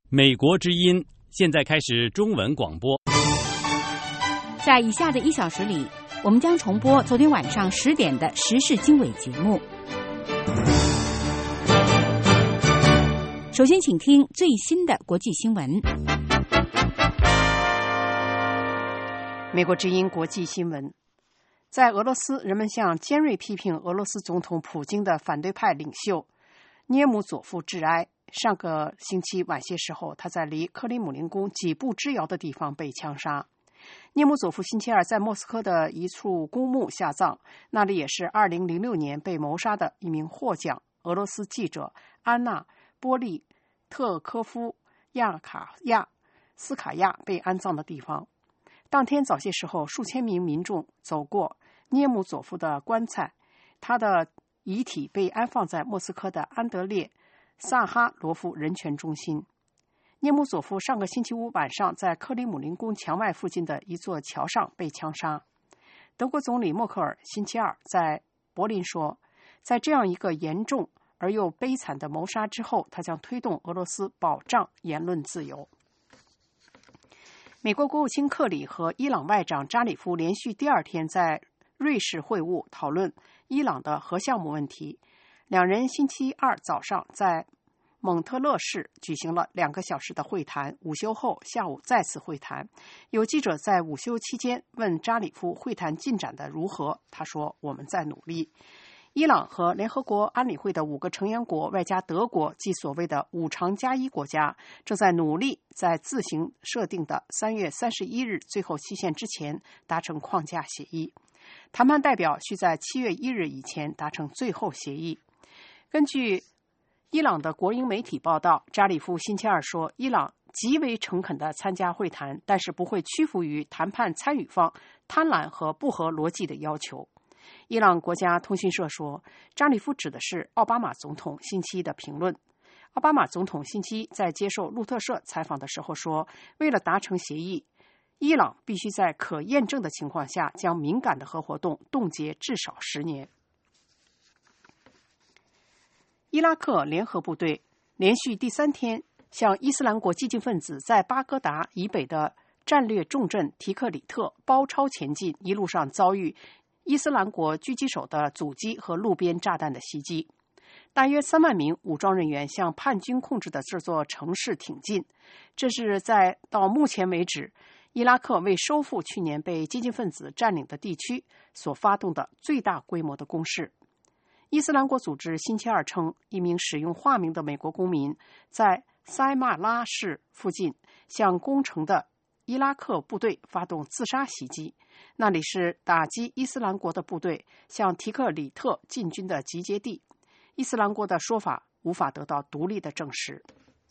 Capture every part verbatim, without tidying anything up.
美国之音现在开始中文广播。 在以下的一小时里，我们将重播昨天晚上十点的时事经纬节目。首先，请听最新的国际新闻。 美国之音国际新闻。在俄罗斯，人们向尖锐批评俄罗斯总统普京的反对派领袖涅姆佐夫致哀。上个星期晚些时候，他在离克里姆林宫几步之遥的地方被枪杀。涅姆佐夫星期二在莫斯科的一处公墓下葬，那里也是二零零六年被谋杀的一名获奖俄罗斯记者安娜·波利特科夫亚卡亚斯卡亚被安葬的地方。当天早些时候，数千名民众走过涅姆佐夫的棺材，他的遗体被安放在莫斯科的安德烈萨哈罗夫人权中心。涅姆佐夫上个星期五晚上在克里姆林宫墙外附近的一座桥上被枪杀。德国总理默克尔星期二在柏林说，在这样一个严重而又悲惨的谋杀之后，他将推动俄罗斯保障言论自由。美国国务卿克里和伊朗外长扎里夫连续第二天在瑞士会晤，讨论伊朗的核项目问题。两人星期二早上在蒙特勒市举行了两个小时的会谈，午休后下午再次会谈。有记者在午休期间问扎里夫会谈进展的如何，他说：“我们在努力。”伊朗和联合国安理会的五个成员国外加德国及所谓的五常加一国家正在努力在自行设定的三月三十一日最后期限之前达成框架协议。谈判代表需在七月一日以前达成最后协议。根据伊朗的国营媒体报道，扎里夫星期二说，伊朗极为诚恳地参加会谈，但是不会屈服于谈判参与方贪婪和不合逻辑的要求。伊朗国家通讯社说，扎里夫指的是奥巴马总统星期一的评论。奥巴马总统星期一在接受路透社采访的时候说，为了达成协议，伊朗必须在可验证的情况下将敏感的核活动冻结至少十年。伊拉克联合部队连续第三天向伊斯兰国激进分子在巴格达以北的战略重镇提克里特包抄前进，一路上遭遇伊斯兰国狙击手的阻击和路边炸弹的袭击。大约三万名武装人员向叛军控制的这座城市挺进，这是在到目前为止伊拉克为收复去年被激进分子占领的地区所发动的最大规模的攻势。伊斯兰国组织星期二称，一名使用化名的美国公民在塞马拉市附近向攻城的伊拉克部队发动自杀袭击，那里是打击伊斯兰国的部队向提克里特进军的集结地。伊斯兰国的说法无法得到独立的证实。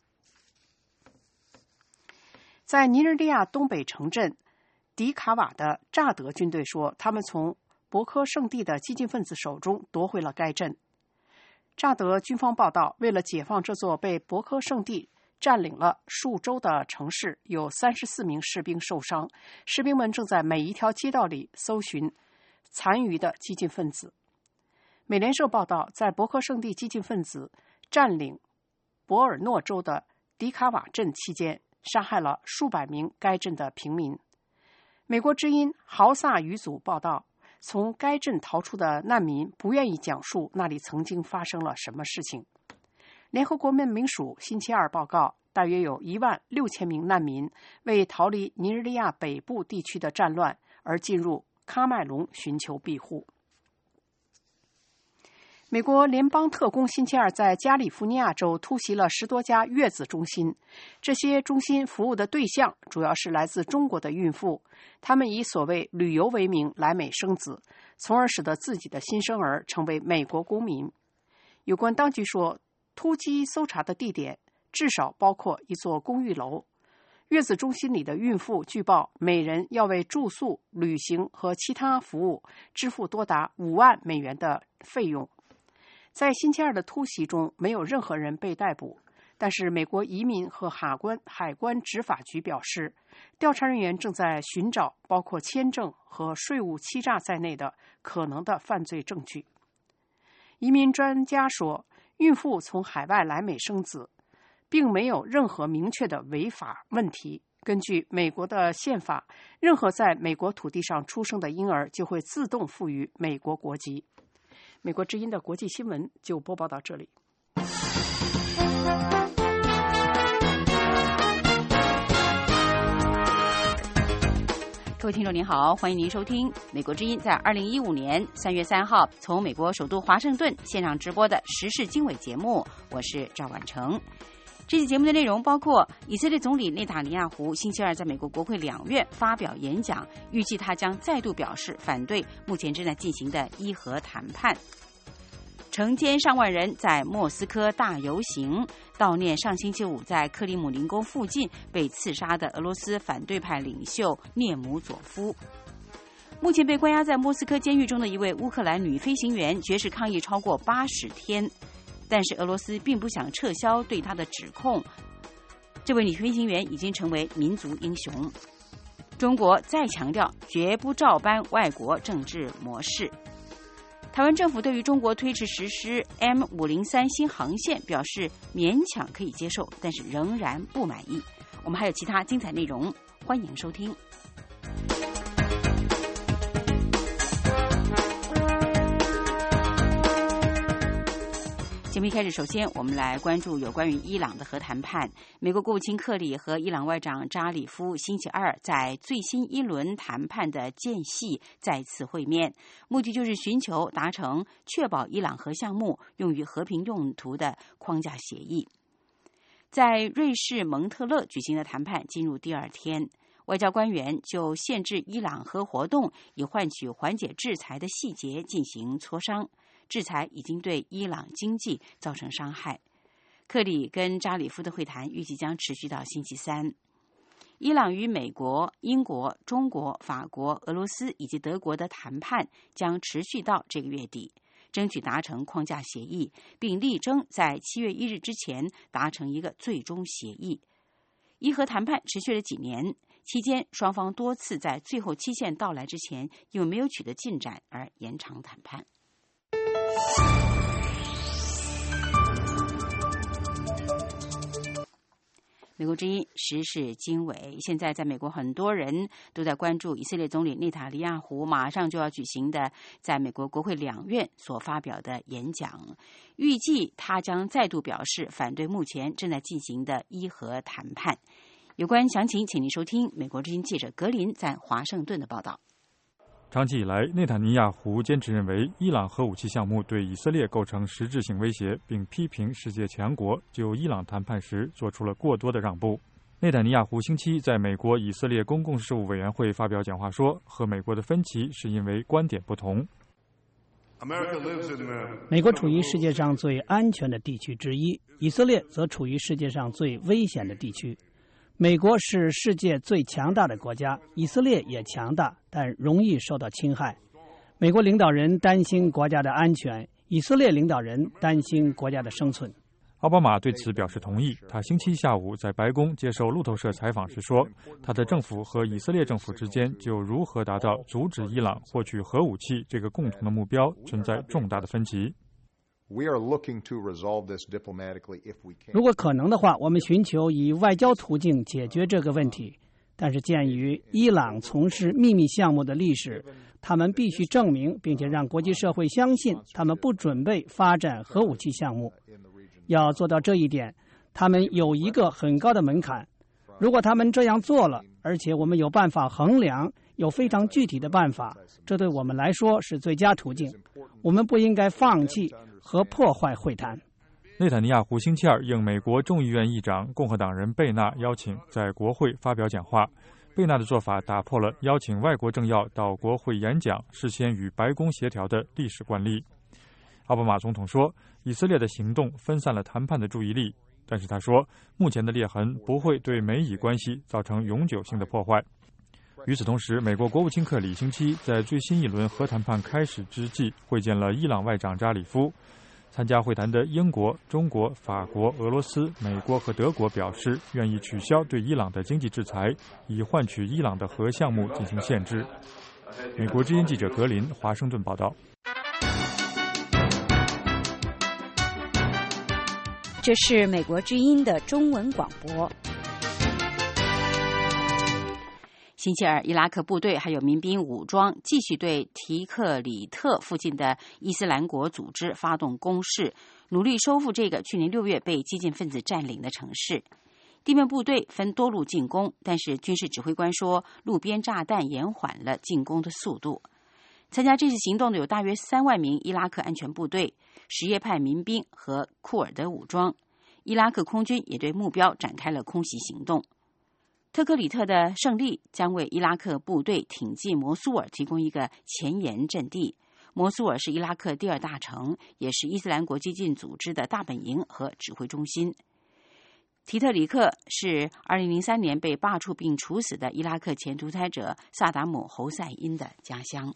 在尼日利亚东北城镇迪卡瓦的乍得军队说，他们从博科圣地的激进分子手中夺回了该镇。乍得军方报道，为了解放这座被博科圣地占领了数周的城市，有三十四名士兵受伤，士兵们正在每一条街道里搜寻残余的激进分子。美联社报道，在博科圣地激进分子占领博尔诺州的迪卡瓦镇期间，杀害了数百名该镇的平民。美国之音豪萨语组报道，从该镇逃出的难民不愿意讲述那里曾经发生了什么事情。联合国难民署星期二报告，大约有一万六千名难民为逃离尼日利亚北部地区的战乱而进入喀麦隆寻求庇护。美国联邦特工星期二在加利福尼亚州突袭了十多家月子中心，这些中心服务的对象主要是来自中国的孕妇，他们以所谓旅游为名来美生子，从而使得自己的新生儿成为美国公民。有关当局说，突击搜查的地点至少包括一座公寓楼。月子中心里的孕妇据报每人要为住宿、旅行和其他服务支付多达五万美元的费用。在星期二的突袭中，没有任何人被逮捕，但是美国移民和海关海关执法局表示，调查人员正在寻找包括签证和税务欺诈在内的可能的犯罪证据。移民专家说，孕妇从海外来美生子， 并没有任何明确的违法问题。根据美国的宪法，任何在美国土地上出生的婴儿就会自动赋予美国国籍。美国之音的国际新闻就播报到这里。 各位听众您好，欢迎您收听美国之音在二零一五年三月三号从美国首都华盛顿线上直播的时事经纬节目，我是赵婉成。这期节目的内容包括以色列总理内塔尼亚胡星期二在美国国会两院发表演讲，预计他将再度表示反对目前正在进行的伊核谈判。成千上万人在莫斯科大游行，悼念上星期五在克里姆林宫附近被刺杀的俄罗斯反对派领袖涅姆佐夫。目前被关押在莫斯科监狱中的一位乌克兰女飞行员绝食抗议超过八十天，但是俄罗斯并不想撤销对她的指控。这位女飞行员已经成为民族英雄。中国再强调绝不照搬外国政治模式。台湾政府对于中国推迟实施 M 五零三新航线表示勉强可以接受，但是仍然不满意。我们还有其他精彩内容，欢迎收听。节目一开始，首先我们来关注有关于伊朗的核谈判。美国国务卿克里和伊朗外长扎里夫星期二在最新一轮谈判的间隙再次会面，目的就是寻求达成确保伊朗核项目用于和平用途的框架协议。在瑞士蒙特勒举行的谈判进入第二天，外交官员就限制伊朗核活动以换取缓解制裁的细节进行磋商。制裁已经对伊朗经济造成伤害。克里跟扎里夫的会谈预计将持续到星期三。伊朗与美国、英国、中国、法国、俄罗斯以及德国的谈判将持续到这个月底，争取达成框架协议，并力争在七月一日之前达成一个最终协议。伊核谈判持续了几年，期间双方多次在最后期限到来之前因为没有取得进展而延长谈判。美国之音时事经纬，现在在美国很多人都在关注以色列总理内塔尼亚胡马上就要举行的在美国国会两院所发表的演讲，预计他将再度表示反对目前正在进行的伊核谈判。有关详情，请您收听美国之音记者格林在华盛顿的报道。 长期以来，内塔尼亚胡坚持认为伊朗核武器项目对以色列构成实质性威胁，并批评世界强国就伊朗谈判时做出了过多的让步。内塔尼亚胡星期一在美国以色列公共事务委员会发表讲话说，和美国的分歧是因为观点不同。 美国处于世界上最安全的地区之一，以色列则处于世界上最危险的地区。美国是世界最强大的国家，以色列也强大，但容易受到侵害。美国领导人担心国家的安全，以色列领导人担心国家的生存。 奥巴马对此表示同意。他星期一下午在白宫接受路透社采访时说，他的政府和以色列政府之间就如何达到阻止伊朗获取核武器这个共同的目标存在重大的分歧。 如果可能的话，我们寻求以外交途径解决这个问题。但是鉴于伊朗从事秘密项目的历史，他们必须证明并且让国际社会相信他们不准备发展核武器项目。要做到这一点，他们有一个很高的门槛。如果他们这样做了，而且我们有办法衡量，有非常具体的办法，这对我们来说是最佳途径。我们不应该放弃和破坏会谈。 内塔尼亚胡星期二应美国众议院议长共和党人贝纳邀请，在国会发表讲话。贝纳的做法打破了邀请外国政要到国会演讲事先与白宫协调的历史惯例。奥巴马总统说，以色列的行动分散了谈判的注意力，但是他说，目前的裂痕不会对美以关系造成永久性的破坏。与此同时，美国国务卿克里星期一在最新一轮核谈判开始之际会见了伊朗外长扎里夫。参加会谈的英国、中国、法国、俄罗斯、美国和德国表示愿意取消对伊朗的经济制裁，以换取伊朗的核项目进行限制。美国之音记者格林华盛顿报道。 这是美国之音的中文广播。 星期二，伊拉克部队还有民兵武装继续对提克里特附近的伊斯兰国组织发动攻势，努力收复这个去年六月被激进分子占领的城市。地面部队分多路进攻，但是军事指挥官说，路边炸弹延缓了进攻的速度。参加这次行动的有大约三万名伊拉克安全部队、什叶派民兵和库尔德武装。伊拉克空军也对目标展开了空袭行动。特克里特的胜利将为伊拉克部队挺进摩苏尔提供一个前沿阵地。摩苏尔是伊拉克第二大城，也是伊斯兰国激进组织的大本营和指挥中心。提特里克是二零零三年被罢黜并处死的伊拉克前独裁者萨达姆·侯赛因的家乡。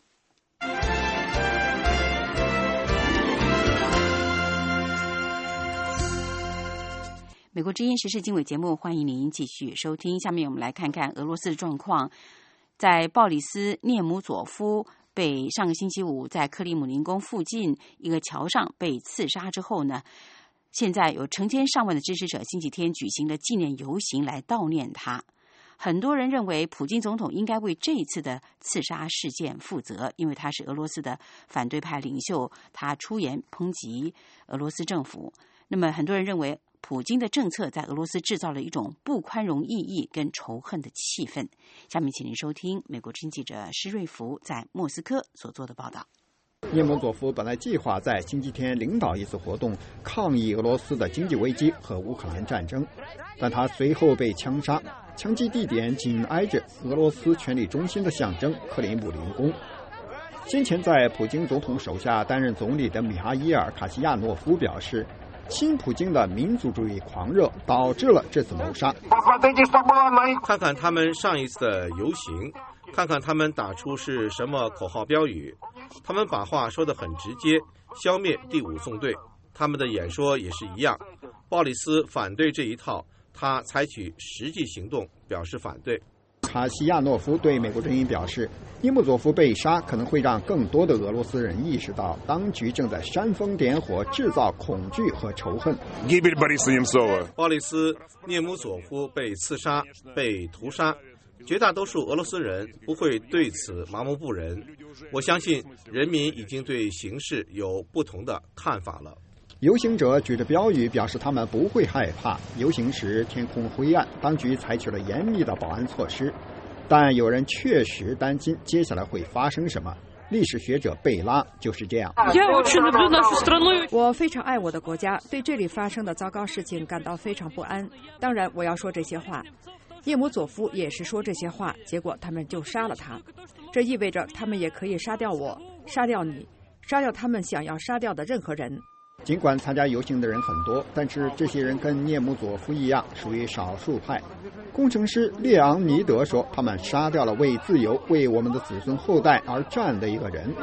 美国之音时事经纬节目，欢迎您继续收听。下面我们来看看俄罗斯的状况。在鲍里斯·涅姆佐夫被上个星期五在克里姆林宫附近一个桥上被刺杀之后呢，现在有成千上万的支持者星期天举行了纪念游行来悼念他。很多人认为普京总统应该为这一次的刺杀事件负责，因为他是俄罗斯的反对派领袖，他出言抨击俄罗斯政府。那么很多人认为普京的政策在俄罗斯制造了一种不宽容异议跟仇恨的气氛。下面请您收听美国之音记者施瑞福在莫斯科所做的报道。 涅姆佐夫本来计划在星期天领导一次活动，抗议俄罗斯的经济危机和乌克兰战争，但他随后被枪杀，枪击地点紧挨着俄罗斯权力中心的象征克里姆林宫。先前在普京总统手下担任总理的米哈伊尔·卡西亚诺夫表示，亲普京的民族主义狂热导致了这次谋杀。 看看他们上一次的游行，看看他们打出是什么口号标语，他们把话说得很直接，消灭第五纵队。他们的演说也是一样，鲍里斯反对这一套，他采取实际行动表示反对。 卡西亚诺夫对美国之音表示，涅姆佐夫被杀可能会让更多的俄罗斯人意识到，当局正在煽风点火，制造恐惧和仇恨。 鲍里斯·涅姆佐夫被刺杀、被屠杀，绝大多数俄罗斯人不会对此麻木不仁。我相信人民已经对形势有不同的看法了。 游行者举着标语表示他们不会害怕。游行时天空灰暗，当局采取了严密的保安措施，但有人确实担心接下来会发生什么。历史学者贝拉就是这样。 我非常爱我的国家，对这里发生的糟糕事情感到非常不安。当然我要说这些话，叶姆佐夫也是说这些话，结果他们就杀了他。这意味着他们也可以杀掉我，杀掉你，杀掉他们想要杀掉的任何人。 尽管参加游行的人很多，但是这些人跟涅姆佐夫一样属于少数派。工程师列昂尼德说，他们杀掉了为自由、为我们的子孙后代而战的一个人。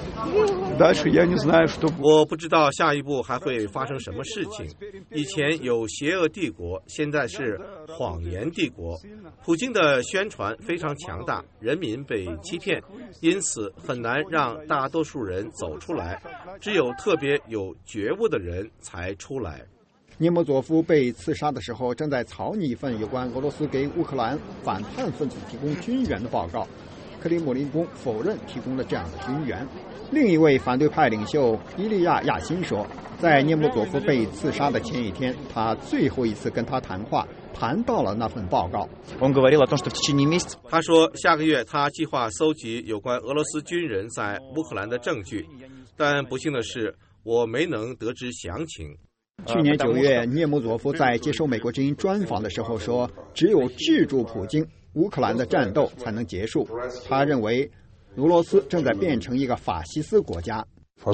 我不知道下一步还会发生什么事情。以前有邪恶帝国，现在是谎言帝国。普京的宣传非常强大，人民被欺骗，因此很难让大多数人走出来，只有特别有觉悟的人才出来。 涅姆佐夫被刺杀的时候，正在草拟一份有关俄罗斯给乌克兰反叛分子提供军援的报告。克里姆林宫否认提供了这样的军援。另一位反对派领袖伊利亚亚辛说，在涅姆佐夫被刺杀的前一天，他最后一次跟他谈话，谈到了那份报告。 他说，下个月他计划搜集有关俄罗斯军人在乌克兰的证据，但不幸的是，我没能得知详情。 去年九月，涅姆佐夫在接受美国之音专访的时候说，只有制住普京，乌克兰的战斗才能结束。他认为俄罗斯正在变成一个法西斯国家。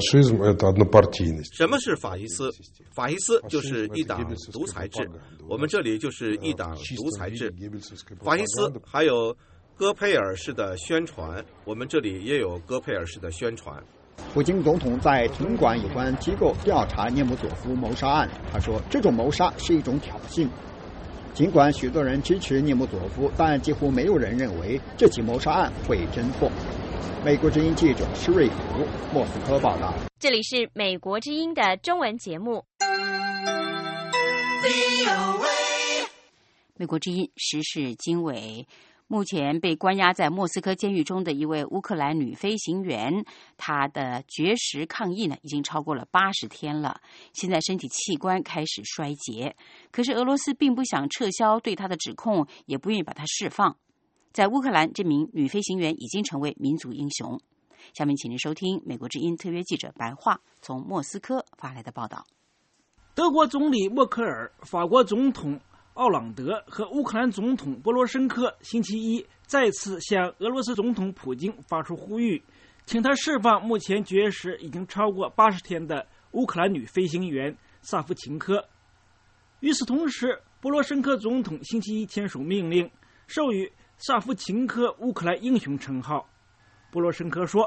什么是法西斯？法西斯就是一党独裁制，我们这里就是一党独裁制。法西斯还有戈佩尔式的宣传，我们这里也有戈佩尔式的宣传。 普京总统在停管有关机构调查涅姆佐夫谋杀案，他说这种谋杀是一种挑衅。尽管许多人支持涅姆佐夫，但几乎没有人认为这起谋杀案会侦破。美国之音记者施瑞福，莫斯科报道。 这里是美国之音的中文节目。 美国之音时事经纬。目前被关押在莫斯科监狱中的一位乌克兰女飞行员，她的绝食抗议呢，已经超过了八十天了。现在身体器官开始衰竭，可是俄罗斯并不想撤销对她的指控，也不愿意把她释放。在乌克兰，这名女飞行员已经成为民族英雄。下面请您收听美国之音特约记者白桦从莫斯科发来的报道。 德国总理默克尔、法国总统奥朗德和乌克兰总统波罗申科星期一再次向俄罗斯总统普京发出呼吁，请他释放目前绝食已经超过八十天的乌克兰女飞行员萨夫琴科。与此同时，波罗申科总统星期一签署命令，授予萨夫琴科乌克兰英雄称号。波罗申科说，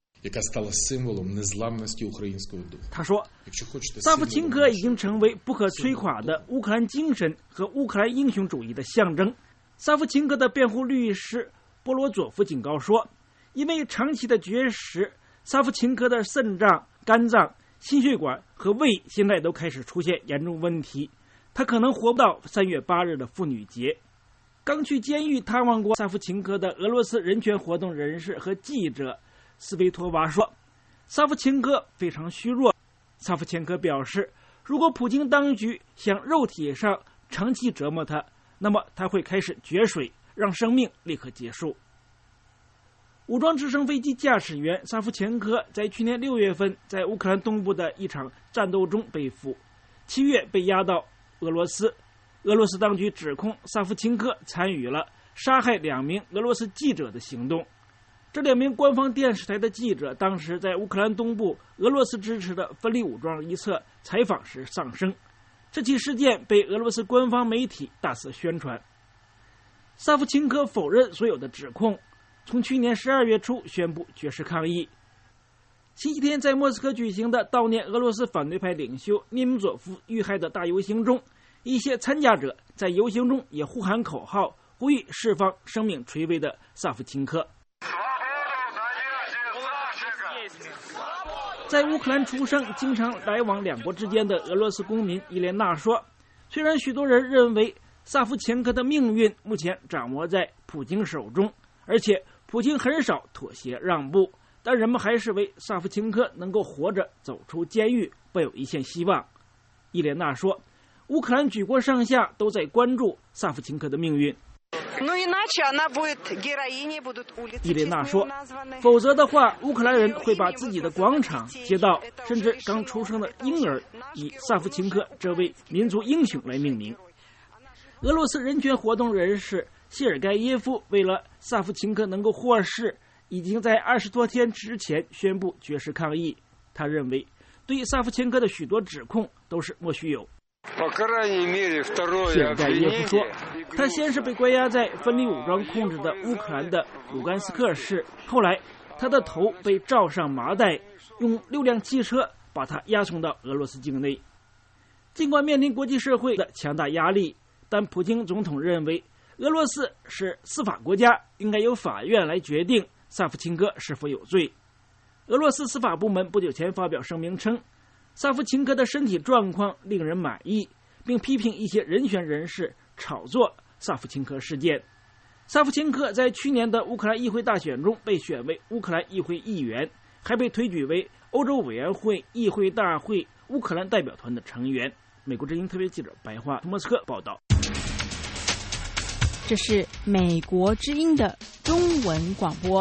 他说，萨夫琴科已经成为不可摧垮的乌克兰精神和乌克兰英雄主义的象征。萨夫琴科的辩护律师波罗佐夫警告说，因为长期的绝食，萨夫琴科的肾脏、肝脏、心血管和胃现在都开始出现严重问题，他可能活不到三月八日的妇女节。刚去监狱探望过萨夫琴科的俄罗斯人权活动人士和记者斯维托娃说，萨夫琴科非常虚弱。萨夫琴科表示，如果普京当局想肉体上长期折磨他，那么他会开始决水，让生命立刻结束。武装直升飞机驾驶员萨夫琴科在去年六月份在乌克兰东部的一场战斗中被俘，七月被押到俄罗斯。俄罗斯当局指控萨夫琴科参与了杀害两名俄罗斯记者的行动。这两名官方电视台的记者当时在乌克兰东部俄罗斯支持的分离武装一侧采访时丧生，这起事件被俄罗斯官方媒体大肆宣传。萨夫琴科否认所有的指控，从去年十二月初宣布绝食抗议。星期天在莫斯科举行的悼念俄罗斯反对派领袖涅姆佐夫遇害的大游行中，一些参加者在游行中也呼喊口号，呼吁释放生命垂危的萨夫琴科。在乌克兰出生、经常来往两国之间的俄罗斯公民伊莲娜说，虽然许多人认为萨夫琴科的命运目前掌握在普京手中，而且普京很少妥协让步，但人们还是为萨夫琴科能够活着走出监狱抱有一线希望。伊莲娜说，乌克兰举国上下都在关注萨夫琴科的命运。伊莲娜说，否则的话，乌克兰人会把自己的广场、街道，甚至刚出生的婴儿以萨夫琴科这位民族英雄来命名。俄罗斯人权活动人士谢尔盖耶夫为了萨夫琴科能够获释，已经在二十多天之前宣布绝食抗议。他认为，对萨夫琴科的许多指控都是莫须有。谢尔盖耶夫说，他先是被关押在分离武装控制的乌克兰的卢甘斯克市，后来他的头被罩上麻袋，用六辆汽车把他押送到俄罗斯境内。尽管面临国际社会的强大压力，但普京总统认为俄罗斯是司法国家，应该由法院来决定萨夫琴科是否有罪。俄罗斯司法部门不久前发表声明称，萨夫琴科的身体状况令人满意，并批评一些人权人士炒作萨夫琴科事件。萨夫琴科在去年的乌克兰议会大选中被选为乌克兰议会议员，还被推举为欧洲委员会议会大会乌克兰代表团的成员。美国之音特别记者白桦从莫斯科报道。 这是美国之音的中文广播。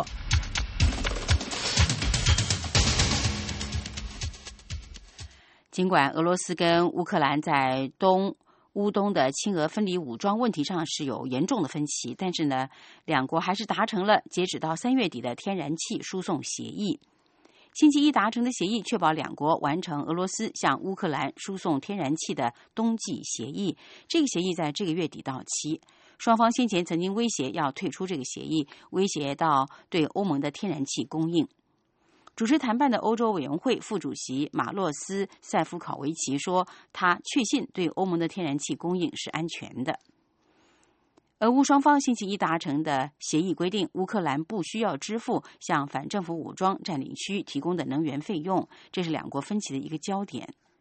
尽管俄罗斯跟乌克兰在东乌东的亲俄分离武装问题上是有严重的分歧，但是呢，两国还是达成了截止到三月底的天然气输送协议。星期一达成的协议确保两国完成俄罗斯向乌克兰输送天然气的冬季协议。这个协议在这个月底到期，双方先前曾经威胁要退出这个协议，威胁到对欧盟的天然气供应。主持谈判的欧洲委员会副主席马洛斯·塞夫考维奇说，他确信对欧盟的天然气供应是安全的。俄乌双方星期一达成的协议规定，乌克兰不需要支付向反政府武装占领区提供的能源费用，这是两国分歧的一个焦点。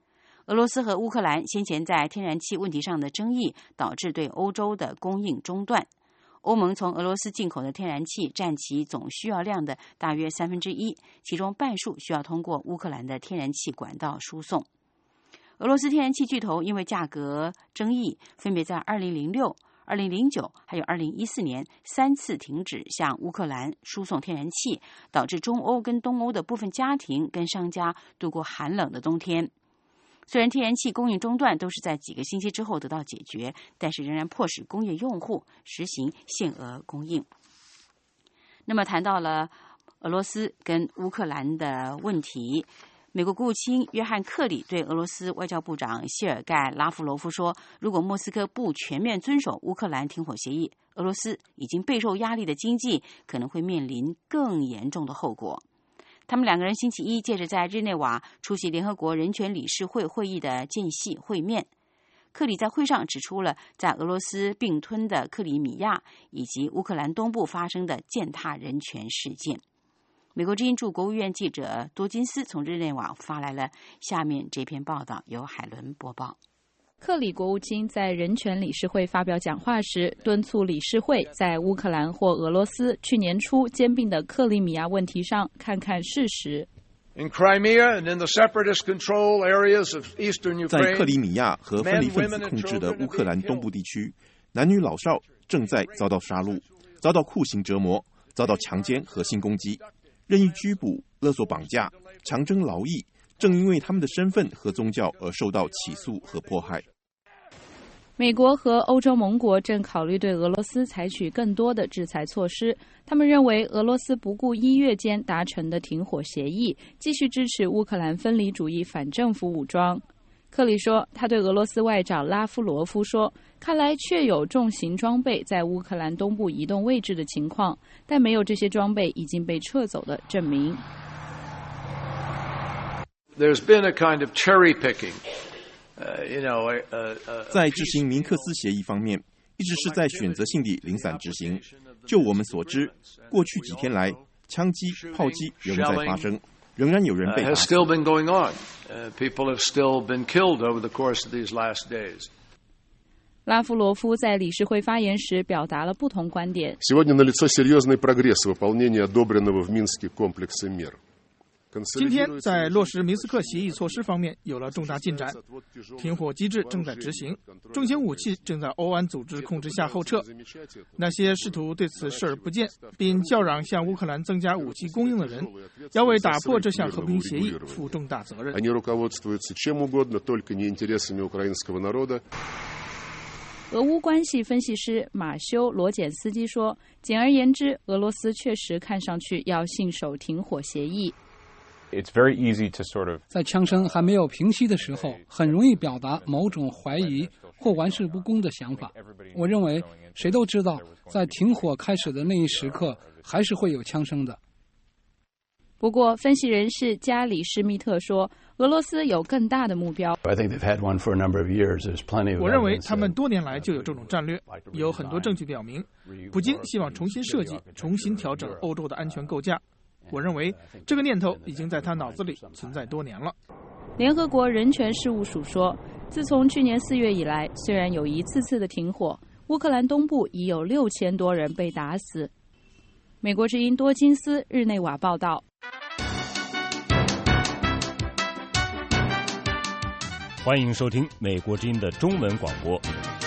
俄罗斯和乌克兰先前在天然气问题上的争议，导致对欧洲的供应中断。欧盟从俄罗斯进口的天然气占其总需要量的大约三分之一，其中半数需要通过乌克兰的天然气管道输送。俄罗斯天然气巨头因为价格争议，分别在二零零六、二零零九还有二零一四年三次停止向乌克兰输送天然气，导致中欧跟东欧的部分家庭跟商家度过寒冷的冬天。虽然天然气供应中断都是在几个星期之后得到解决，但是仍然迫使工业用户实行限额供应。那么谈到了俄罗斯跟乌克兰的问题，美国国务卿约翰·克里对俄罗斯外交部长谢尔盖·拉夫罗夫说，如果莫斯科不全面遵守乌克兰停火协议，俄罗斯已经备受压力的经济可能会面临更严重的后果。他们两个人星期一借着在日内瓦出席联合国人权理事会会议的间隙会面。克里在会上指出了在俄罗斯并吞的克里米亚以及乌克兰东部发生的践踏人权事件。美国之音驻国务院记者多金斯从日内瓦发来了下面这篇报道，由海伦播报。 克里国务卿在人权理事会发表讲话时，敦促理事会在乌克兰或俄罗斯去年初兼并的克里米亚问题上看看事实。 在克里米亚和分离分子控制的乌克兰东部地区，男女老少正在遭到杀戮，遭到酷刑折磨，遭到强奸和性攻击，任意拘捕、勒索绑架、强征劳役，正因为他们的身份和宗教而受到起诉和迫害。 美国和欧洲盟国正考虑对俄罗斯采取更多的制裁措施。他们认为俄罗斯不顾一月间达成的停火协议，继续支持乌克兰分离主义反政府武装。克里说，他对俄罗斯外长拉夫罗夫说，看来确有重型装备在乌克兰东部移动位置的情况，但没有这些装备已经被撤走的证明。 There's been a kind of cherry picking.Uh, you know, uh, uh, 在执行明克斯协议方面，一直是在选择性地零散执行。就我们所知，过去几天来，枪击、炮击仍在发生，仍然有人被打死。 拉夫罗夫在理事会发言时表达了不同观点。 Сегодня налицо серьезный прогресс в выполнении одобренного в Минске комплекса мер. 今天在落实明斯克协议措施方面有了重大进展，停火机制正在执行，重型武器正在欧安组织控制下后撤。那些试图对此视而不见并叫嚷向乌克兰增加武器供应的人，要为打破这项和平协议负重大责任。 俄乌关系分析师马修·罗简斯基说，简而言之，俄罗斯确实看上去要信守停火协议。 在枪声还没有平息的时候，很容易表达某种怀疑或玩世不恭的想法。我认为谁都知道，在停火开始的那一时刻，还是会有枪声的。 不过，分析人士加里施密特说，俄罗斯有更大的目标。 我认为他们多年来就有这种战略，有很多证据表明，普京希望重新设计、重新调整欧洲的安全构架。我认为这个念头已经在他脑子里存在多年了。 联合国人权事务署说，自从去年四月以来，虽然有一次次的停火，乌克兰东部已有六千多人被打死。美国之音多金斯日内瓦报道。 欢迎收听美国之音的中文广播。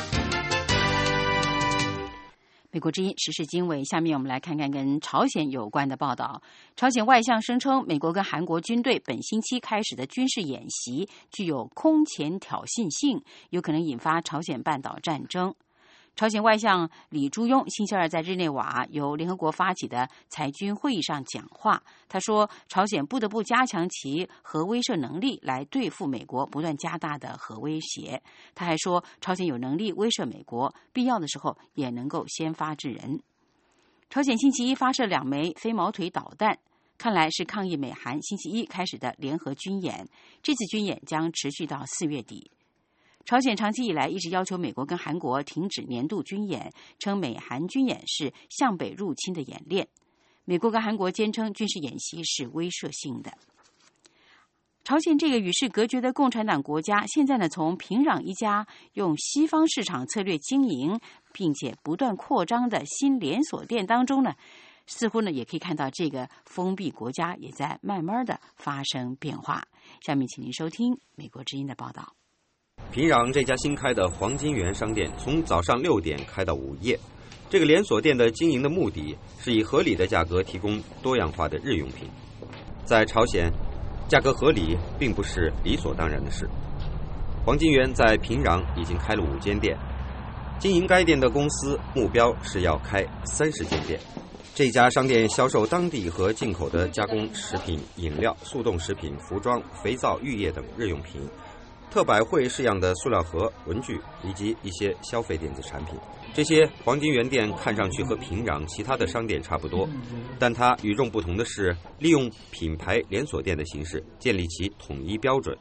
美国之音时事经纬，下面我们来看看跟朝鲜有关的报道。朝鲜外相声称，美国跟韩国军队本星期开始的军事演习具有空前挑衅性，有可能引发朝鲜半岛战争。朝鲜外相李朱庸星期二在日内瓦由联合国发起的裁军会议上讲话，他说，朝鲜不得不加强其核威慑能力来对付美国不断加大的核威胁。他还说，朝鲜有能力威慑美国，必要的时候也能够先发制人。朝鲜星期一发射两枚飞毛腿导弹，看来是抗议美韩星期一开始的联合军演，这次军演将持续到四月底。朝鲜长期以来一直要求美国跟韩国停止年度军演，称美韩军演是向北入侵的演练。美国跟韩国坚称军事演习是威慑性的。 朝鲜这个与世隔绝的共产党国家，现在呢从平壤一家用西方市场策略经营，并且不断扩张的新连锁店当中呢，似乎呢也可以看到这个封闭国家也在慢慢的发生变化。下面请您收听美国之音的报道。 平壤这家新开的黄金园商店从早上六点开到午夜。这个连锁店的经营的目的是以合理的价格提供多样化的日用品。在朝鲜，价格合理并不是理所当然的事。黄金园在平壤已经开了五间店，经营该店的公司目标是要开三十间店。这家商店销售当地和进口的加工食品、饮料、速冻食品、服装、肥皂、浴液等日用品，特百惠式样的塑料盒、文具以及一些消费电子产品。这些黄金园店看上去和平壤其他的商店差不多，但它与众不同的是，利用品牌连锁店的形式建立起统一标准。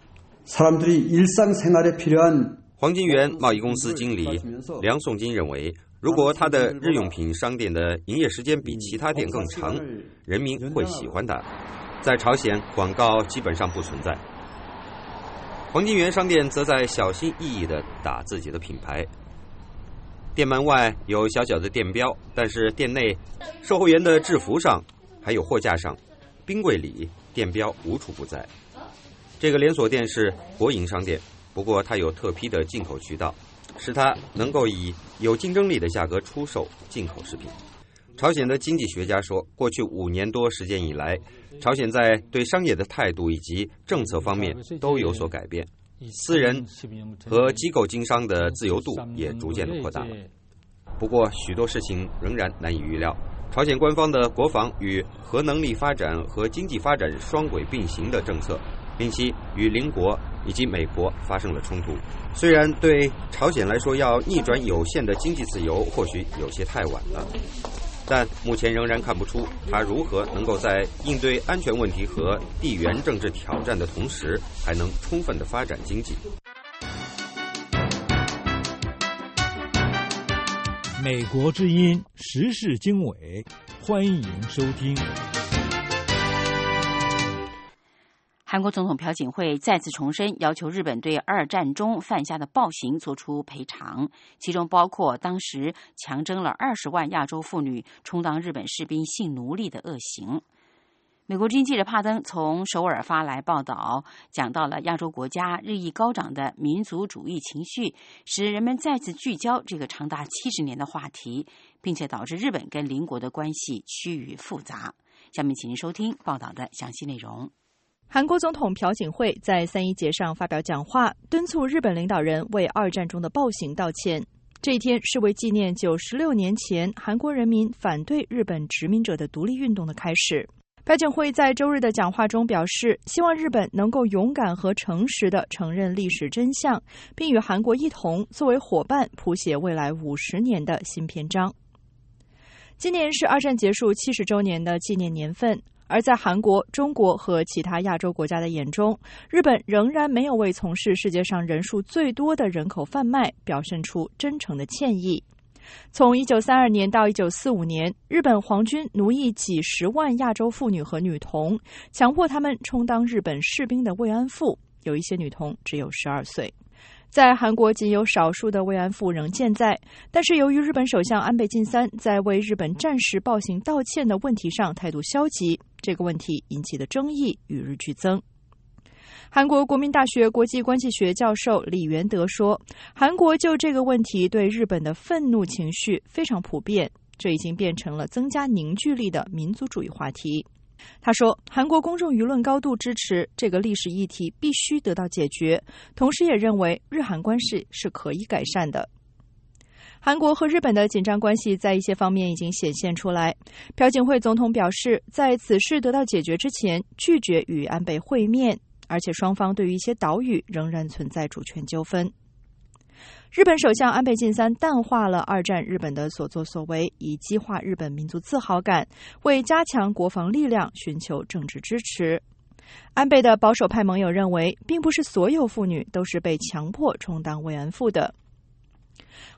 黄金园贸易公司经理梁颂金认为，如果他的日用品商店的营业时间比其他店更长，人民会喜欢它。在朝鲜，广告基本上不存在。黄金园商店则在小心翼翼地打自己的品牌。店门外有小小的店标，但是店内售货员的制服上还有货架上、冰柜里店标无处不在。这个连锁店是国营商店，不过它有特批的进口渠道，使它能够以有竞争力的价格出售进口食品。朝鲜的经济学家说，过去五年多时间以来，朝鲜在对商业的态度以及政策方面都有所改变，私人和机构经商的自由度也逐渐的扩大了。不过许多事情仍然难以预料。朝鲜官方的国防与核能力发展和经济发展双轨并行的政策，令其与邻国以及美国发生了冲突。虽然对朝鲜来说要逆转有限的经济自由或许有些太晚了，但目前仍然看不出它如何能够在应对安全问题和地缘政治挑战的同时，还能充分的发展经济。 美国之音时事经纬，欢迎收听。 韩国总统朴槿惠再次重申，要求日本对二战中犯下的暴行做出赔偿，其中包括当时强征了二十万亚洲妇女充当日本士兵性奴隶的恶行。美国之音记者帕登从首尔发来报道，讲到了亚洲国家日益高涨的民族主义情绪，使人们再次聚焦这个长达七十年的话题，并且导致日本跟邻国的关系趋于复杂。下面请您收听报道的详细内容。 韩国总统朴槿惠在三一节上发表讲话，敦促日本领导人为二战中的暴行道歉。这一天是为纪念九十六年前韩国人民反对日本殖民者的独立运动的开始。朴槿惠在周日的讲话中表示，希望日本能够勇敢和诚实地承认历史真相，并与韩国一同作为伙伴谱写未来五十年的新篇章。今年是二战结束七十周年的纪念年份，而在韩国、中国和其他亚洲国家的眼中，日本仍然没有为从事世界上人数最多的人口贩卖表现出真诚的歉意。从一九三二年到一九四五年，日本皇军奴役几十万亚洲妇女和女童，强迫他们充当日本士兵的慰安妇，有一些女童只有十二岁。在韩国仅有少数的慰安妇仍健在，但是由于日本首相安倍晋三在为日本战时暴行道歉的问题上态度消极，这个问题引起的争议与日俱增。韩国国民大学国际关系学教授李元德说，韩国就这个问题对日本的愤怒情绪非常普遍，这已经变成了增加凝聚力的民族主义话题。他说，韩国公众舆论高度支持这个历史议题必须得到解决，同时也认为日韩关系是可以改善的。韩国和日本的紧张关系在一些方面已经显现出来。朴槿惠总统表示，在此事得到解决之前，拒绝与安倍会面，而且双方对于一些岛屿仍然存在主权纠纷。日本首相安倍晋三淡化了二战日本的所作所为，以激化日本民族自豪感，为加强国防力量寻求政治支持。安倍的保守派盟友认为，并不是所有妇女都是被强迫充当慰安妇的。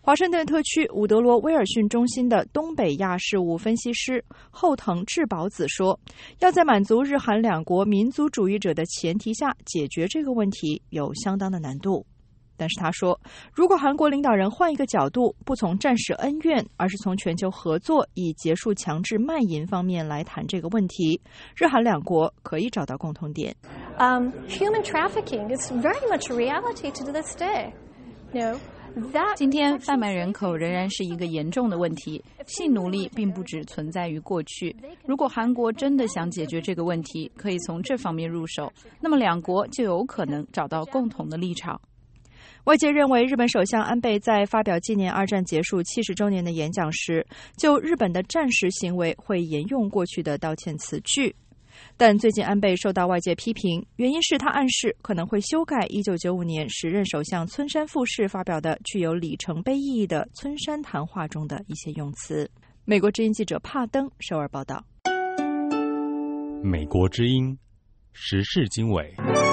华盛顿特区伍德罗威尔逊中心的东北亚事务分析师后藤智保子说，要在满足日韩两国民族主义者的前提下解决这个问题有相当的难度。但是他说，如果韩国领导人换一个角度，不从战史恩怨，而是从全球合作以结束强制卖淫方面来谈这个问题，日韩两国可以找到共同点。 Um, human trafficking is very much a reality to this day. No. 今天贩卖人口仍然是一个严重的问题，性奴隶并不只存在于过去。如果韩国真的想解决这个问题，可以从这方面入手，那么两国就有可能找到共同的立场。 外界认为，日本首相安倍在发表纪念二战结束七十周年的演讲时，就日本的战时行为会沿用过去的道歉词句。但最近安倍受到外界批评，原因是他暗示可能会修改一九九五年时任首相村山富市发表的具有里程碑意义的村山谈话中的一些用词。美国之音记者帕登首尔报道。 美国之音时事经纬。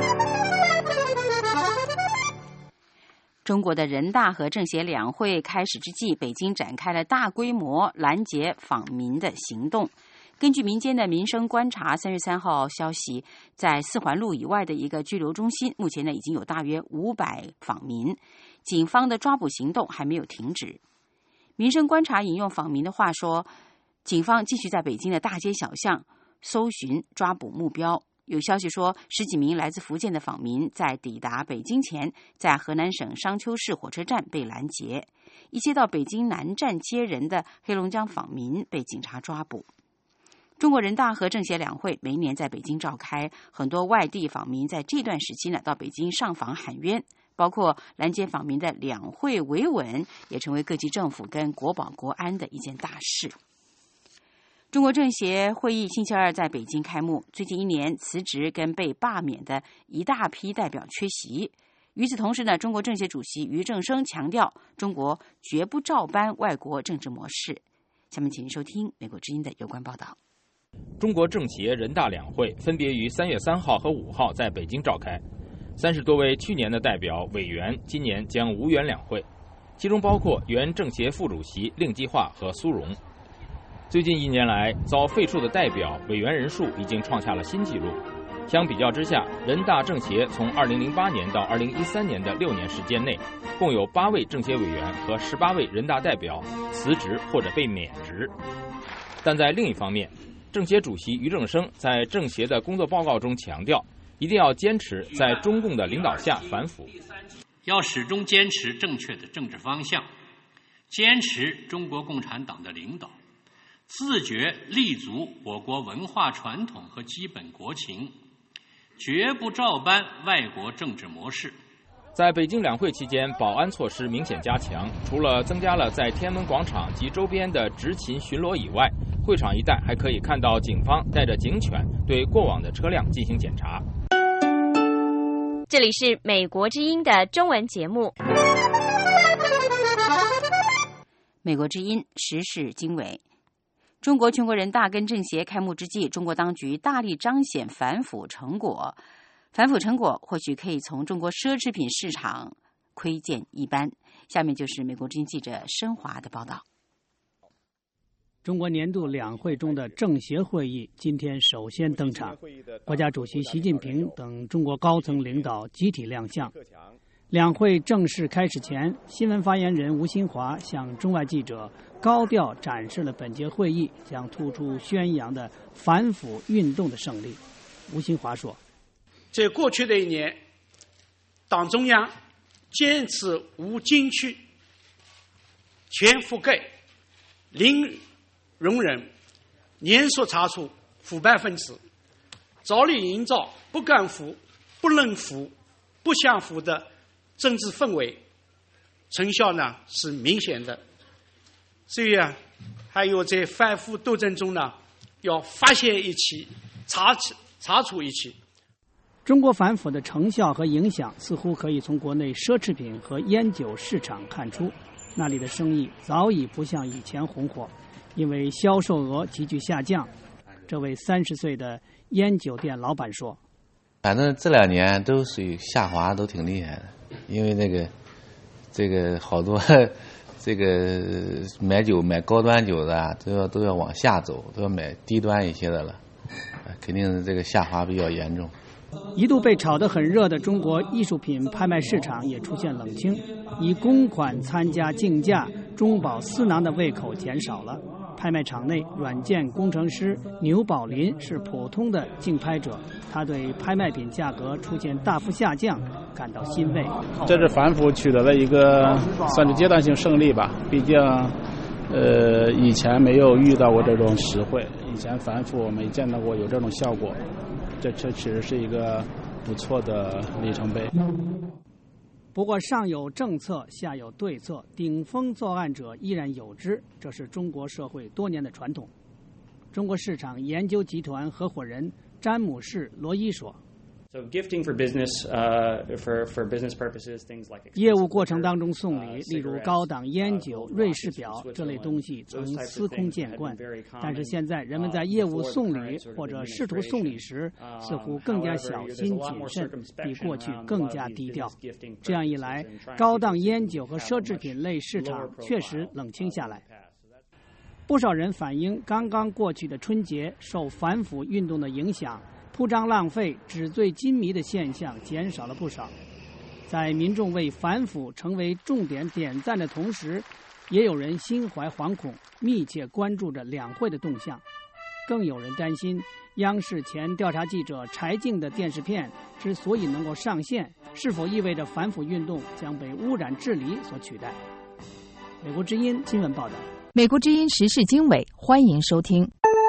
中国的人大和政协两会开始之际，北京展开了大规模拦截访民的行动。根据民间的民生观察，三月三号消息，在四环路以外的一个拘留中心，目前呢已经有大约五百访民，警方的抓捕行动还没有停止。民生观察引用访民的话说，警方继续在北京的大街小巷搜寻抓捕目标。有消息说，十几名来自福建的访民在抵达北京前，在河南省商丘市火车站被拦截。一些到北京南站接人的黑龙江访民被警察抓捕。中国人大和政协两会每年在北京召开，很多外地访民在这段时期呢到北京上访喊冤，包括拦截访民的两会维稳，也成为各级政府跟国保国安的一件大事。中国政协会议星期二在北京开幕，最近一年辞职跟被罢免的一大批代表缺席。与此同时呢，中国政协主席俞正声强调，中国绝不照搬外国政治模式。下面请您收听美国之音的有关报道。 中国政协、人大两会分别于三月三号和五号在北京召开，三十多位去年的代表委员今年将无缘两会，其中包括原政协副主席令计划和苏荣。最近一年来，遭废黜的代表委员人数已经创下了新纪录。相比较之下，人大政协从二零零八年到二零一三年的六年时间内，共有八位政协委员和十八位人大代表辞职或者被免职。但在另一方面，政协主席俞正声在政协的工作报告中强调，一定要坚持在中共的领导下反腐， 要始终坚持正确的政治方向，坚持中国共产党的领导，自觉立足我国文化传统和基本国情，绝不照搬外国政治模式。 在北京两会期间，保安措施明显加强，除了增加了在天安门广场及周边的执勤巡逻以外，会场一带还可以看到警方带着警犬对过往的车辆进行检查。 这里是美国之音的中文节目。 美国之音时事经纬。中国全国人大跟政协开幕之际，中国当局大力彰显反腐成果。反腐成果或许可以从中国奢侈品市场窥见一斑。下面就是美国之音记者申华的报道。 中国年度两会中的政协会议今天首先登场，国家主席习近平等中国高层领导集体亮相。两会正式开始前，新闻发言人吴新华向中外记者高调展示了本届会议将突出宣扬的反腐运动的胜利。吴新华说， 在过去的一年，党中央坚持无禁区、全覆盖、零容忍、严肃查处腐败分子，着力营造不干腐、不能腐、不想腐的政治氛围，成效呢是明显的。所以啊，还有在反腐斗争中呢，要发现一起，查查处一起。 中国反腐的成效和影响似乎可以从国内奢侈品和烟酒市场看出，那里的生意早已不像以前红火，因为销售额急剧下降。这位三十岁的烟酒店老板说， 反正这两年都属于下滑，都挺厉害的，因为那个这个好多这个买酒买高端酒的、啊、都要都要往下走，都要买低端一些的了，肯定这个下滑比较严重。 一度被炒得很热的中国艺术品拍卖市场也出现冷清，以公款参加竞价、中饱私囊的胃口减少了。拍卖场内，软件工程师牛宝林是普通的竞拍者，他对拍卖品价格出现大幅下降感到欣慰。 这是反腐取得了一个算是阶段性胜利吧，毕竟呃以前没有遇到过这种实惠，以前反腐没见到过有这种效果，这确实是一个不错的里程碑。 不过上有政策，下有对策，顶风作案者依然有之，这是中国社会多年的传统。中国市场研究集团合伙人詹姆士·罗伊说。 So gifting for business, uh, for for business purposes, things like 业务过程当中送礼，例如高档烟酒、瑞士表这类东西曾司空见惯，但是现在人们在业务送礼或者试图送礼时，似乎更加小心谨慎，比过去更加低调。这样一来，高档烟酒和奢侈品类市场确实冷清下来。不少人反映，刚刚过去的春节受反腐运动的影响，铺张浪费、纸醉金迷的现象减少了不少。在民众为反腐成为重点点赞的同时，也有人心怀惶恐，密切关注着两会的动向。更有人担心，央视前调查记者柴静的电视片之所以能够上线，是否意味着反腐运动将被污染治理所取代？美国之音新闻报道。 美国之音时事经纬，欢迎收听。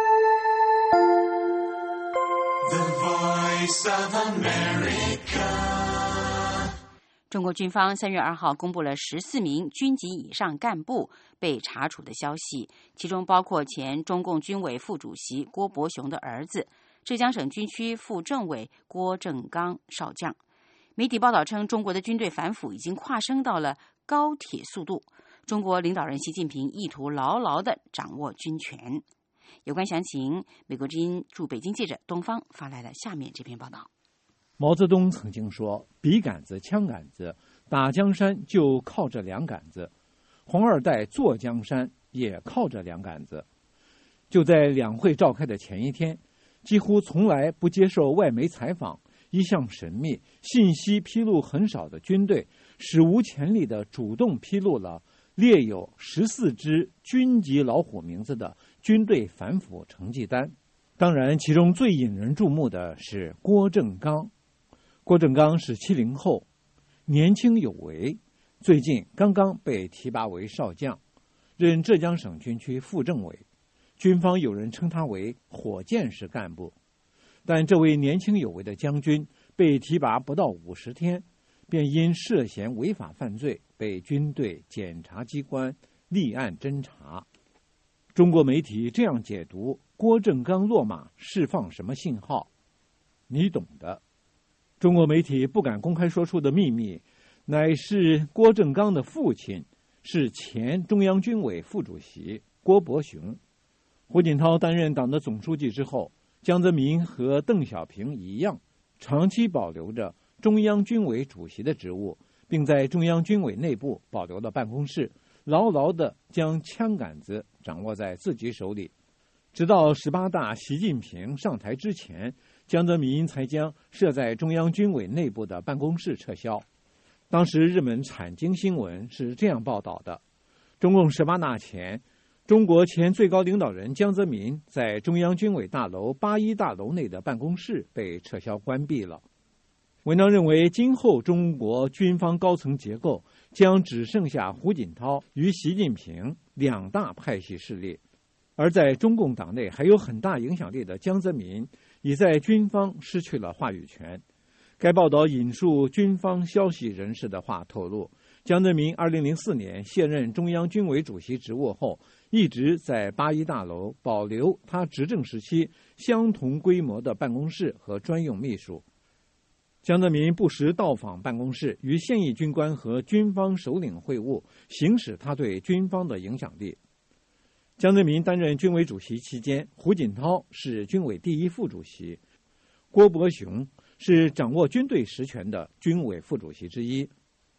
中国军方三月二号公布了十四名军级以上干部被查处的消息，其中包括前中共军委副主席郭伯雄的儿子，浙江省军区副政委郭正刚少将。媒体报道称，中国的军队反腐已经跨升到了高铁速度，中国领导人习近平意图牢牢地掌握军权。有关详情，美国之音驻北京记者东方发来了下面这篇报道。 毛泽东曾经说，笔杆子枪杆子打江山就靠这两杆子，红二代坐江山也靠着两杆子。就在两会召开的前一天，几乎从来不接受外媒采访，一向神秘、信息披露很少的军队，史无前例地主动披露了列有十四只军级老虎名字的军队反腐成绩单。当然，其中最引人注目的是郭正刚。郭正刚是七零后，年轻有为，最近刚刚被提拔为少将，任浙江省军区副政委。军方有人称他为火箭式干部。但这位年轻有为的将军被提拔不到五十天，便因涉嫌违法犯罪被军队检察机关立案侦查。中国媒体这样解读郭正刚落马释放什么信号？你懂的。中国媒体不敢公开说出的秘密，乃是郭正刚的父亲是前中央军委副主席郭伯雄。胡锦涛担任党的总书记之后，江泽民和邓小平一样，长期保留着中央军委主席的职务，并在中央军委内部保留了办公室，牢牢地将枪杆子掌握在自己手里。直到十八大习近平上台之前，江泽民才将设在中央军委内部的办公室撤销。当时日本产经新闻是这样报道的：中共十八大前，中国前最高领导人江泽民在中央军委大楼八一大楼内的办公室被撤销关闭了。文章认为，今后中国军方高层结构将只剩下胡锦涛与习近平两大派系势力，而在中共党内还有很大影响力的江泽民已在军方失去了话语权。该报道引述军方消息人士的话透露，江泽民二零零四年卸任中央军委主席职务后，一直在八一大楼保留他执政时期相同规模的办公室和专用秘书。江泽民不时到访办公室，与现役军官和军方首领会晤，行使他对军方的影响力。江泽民担任军委主席期间，胡锦涛是军委第一副主席，郭伯雄是掌握军队实权的军委副主席之一。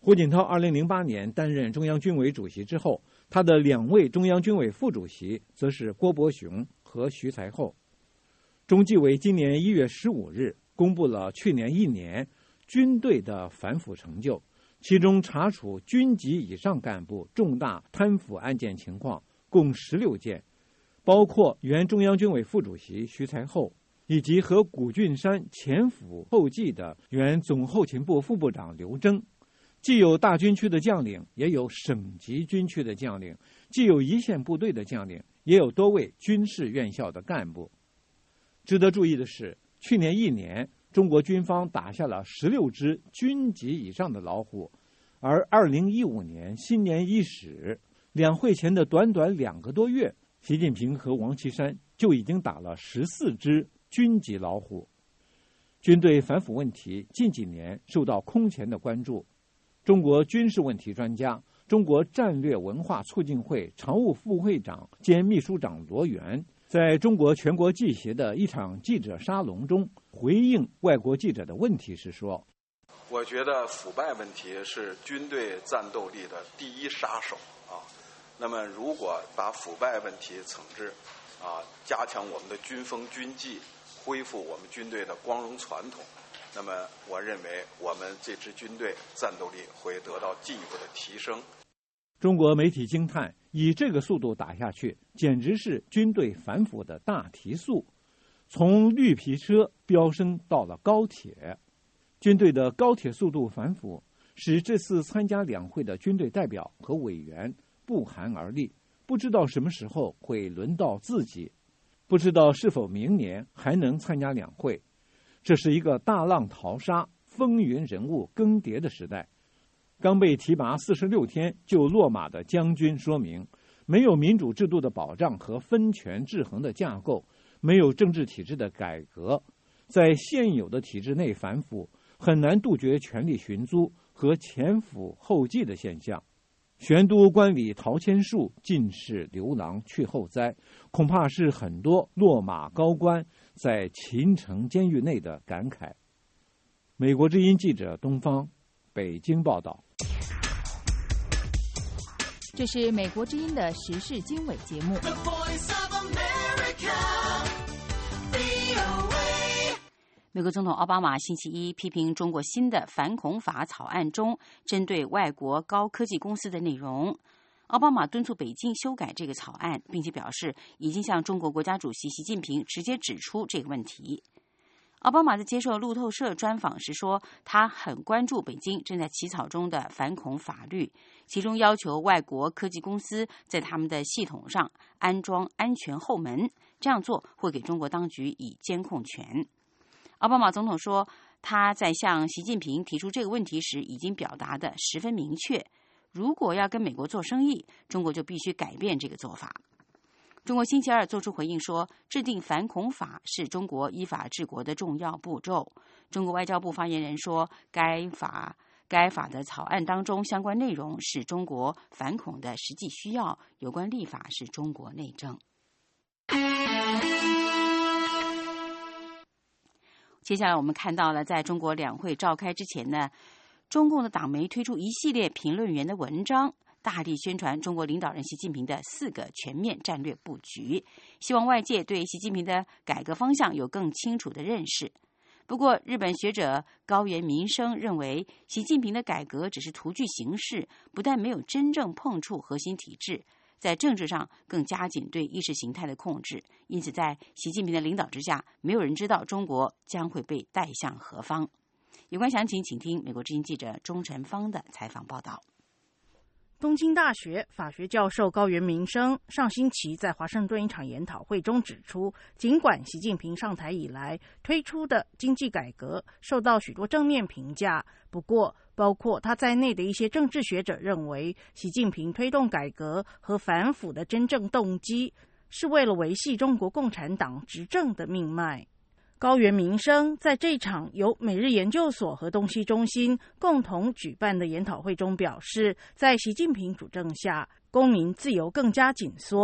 胡锦涛二零零八年担任中央军委主席之后，他的两位中央军委副主席则是郭伯雄和徐才厚。中纪委今年一月十五日公布了去年一年军队的反腐成就，其中查处军级以上干部重大贪腐案件情况共十六件，包括原中央军委副主席徐才厚，以及和古俊山前赴后继的原总后勤部副部长刘征。既有大军区的将领，也有省级军区的将领，既有一线部队的将领，也有多位军事院校的干部。值得注意的是，去年一年中国军方打下了十六只军级以上的老虎，而二零一五年新年伊始，两会前的短短两个多月，习近平和王岐山就已经打了十四只军级老虎。军队反腐问题近几年受到空前的关注。中国军事问题专家、中国战略文化促进会常务副会长兼秘书长罗源在中国全国记协的一场记者沙龙中回应外国记者的问题时说： 我觉得腐败问题是军队战斗力的第一杀手啊。那么如果把腐败问题惩治啊，加强我们的军风军纪，恢复我们军队的光荣传统，那么我认为我们这支军队战斗力会得到进一步的提升。 中国媒体惊叹，以这个速度打下去，简直是军队反腐的大提速，从绿皮车飙升到了高铁。军队的高铁速度反腐，使这次参加两会的军队代表和委员不寒而栗，不知道什么时候会轮到自己，不知道是否明年还能参加两会。这是一个大浪淘沙、风云人物更迭的时代。刚被提拔四十六天就落马的将军说明，没有民主制度的保障和分权制衡的架构，没有政治体制的改革，在现有的体制内反腐，很难杜绝权力寻租和前赴后继的现象。玄都观里陶谦树尽是刘郎去后哉，恐怕是很多落马高官在秦城监狱内的感慨。美国之音记者东方，北京报道。 这是美国之音的时事经纬节目。 美国总统奥巴马星期一批评中国新的反恐法草案中针对外国高科技公司的内容。奥巴马敦促北京修改这个草案，并且表示已经向中国国家主席习近平直接指出这个问题。奥巴马在接受路透社专访时说，他很关注北京正在起草中的反恐法律，其中要求外国科技公司在他们的系统上安装安全后门，这样做会给中国当局以监控权。奥巴马总统说，他在向习近平提出这个问题时已经表达得十分明确，如果要跟美国做生意，中国就必须改变这个做法。中国星期二作出回应说，制定反恐法是中国依法治国的重要步骤。中国外交部发言人说，该法该法的草案当中相关内容是中国反恐的实际需要，有关立法是中国内政。接下来我们看到了，在中国两会召开之前呢，中共的党媒推出一系列评论员的文章，大力宣传中国领导人习近平的四个全面战略布局，希望外界对习近平的改革方向有更清楚的认识。不过，日本学者高原民生认为，习近平的改革只是徒具形式，不但没有真正碰触核心体制，在政治上更加紧对意识形态的控制，因此在习近平的领导之下，没有人知道中国将会被带向何方。有关详情，请听美国之音记者钟晨芳的采访报道。 东京大学法学教授高原民生上星期在华盛顿一场研讨会中指出，尽管习近平上台以来推出的经济改革受到许多正面评价，不过包括他在内的一些政治学者认为，习近平推动改革和反腐的真正动机是为了维系中国共产党执政的命脉。高原民生在这场由美日研究所和东西中心共同举办的研讨会中表示，在习近平主政下，公民自由更加紧缩，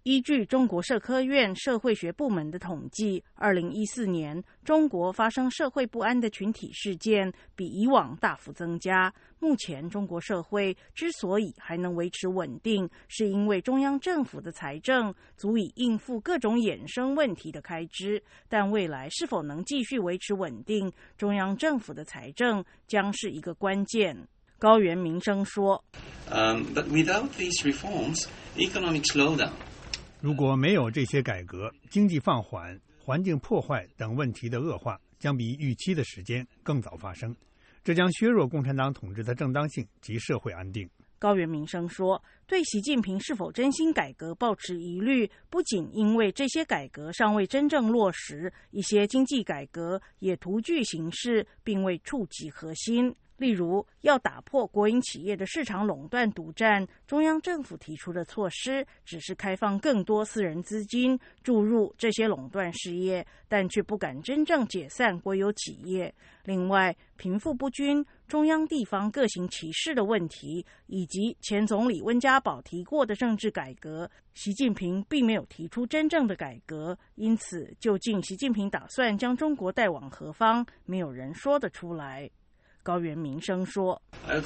依据中国社科院社会学部门的统计，二零一四年中国发生社会不安的群体事件比以往大幅增加。目前中国社会之所以还能维持稳定，是因为中央政府的财政足以应付各种衍生问题的开支，但未来是否能继续维持稳定，中央政府的财政将是一个关键。高原民生说、 um, but without these reforms, economic slowdown 如果没有这些改革，经济放缓、环境破坏等问题的恶化将比预期的时间更早发生，这将削弱共产党统治的正当性及社会安定。 高原民生说，对习近平是否真心改革抱持疑虑，不仅因为这些改革尚未真正落实，一些经济改革也徒具形式，并未触及核心。例如，要打破国营企业的市场垄断独占，中央政府提出的措施只是开放更多私人资金注入这些垄断事业，但却不敢真正解散国有企业。另外，贫富不均、中央地方各行其事的问题，以及前总理温家宝提过的政治改革，习近平并没有提出真正的改革，因此究竟习近平打算将中国带往何方，没有人说得出来。高原民生说，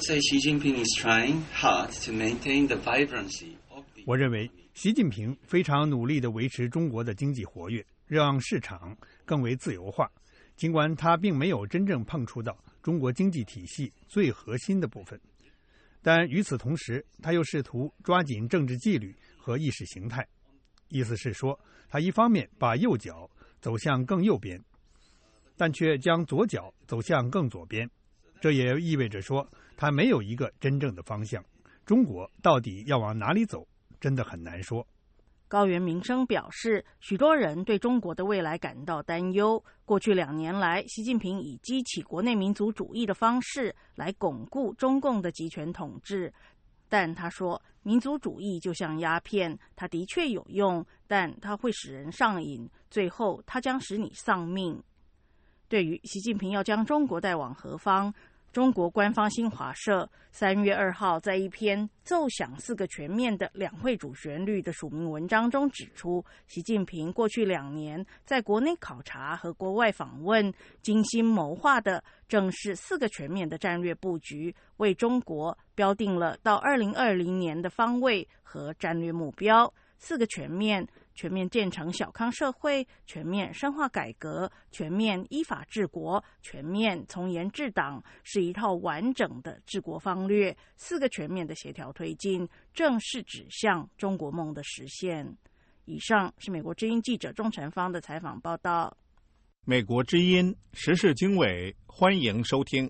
我认为习近平非常努力地维持中国的经济活跃，让市场更为自由化，尽管他并没有真正碰触到中国经济体系最核心的部分，但与此同时，他又试图抓紧政治纪律和意识形态，意思是说，他一方面把右脚走向更右边，但却将左脚走向更左边。这也意味着说，他没有一个真正的方向。中国到底要往哪里走，真的很难说。 高原民生表示，许多人对中国的未来感到担忧。过去两年来，习近平以激起国内民族主义的方式来巩固中共的集权统治。但他说，民族主义就像鸦片，它的确有用，但它会使人上瘾，最后它将使你丧命。对于习近平要将中国带往何方，中国官方新华社三月二号在一篇奏响四个全面的两会主旋律的署名文章中指出，习近平过去两年在国内考察和国外访问，精心谋划的正是四个全面的战略布局，为中国标定了到二零二零年的方位和战略目标。四个全面，全面建成小康社会，全面深化改革，全面依法治国，全面从严治党，是一套完整的治国方略。四个全面的协调推进，正是指向中国梦的实现。以上是美国之音记者钟晨芳的采访报道。 美国之音时事经纬，欢迎收听。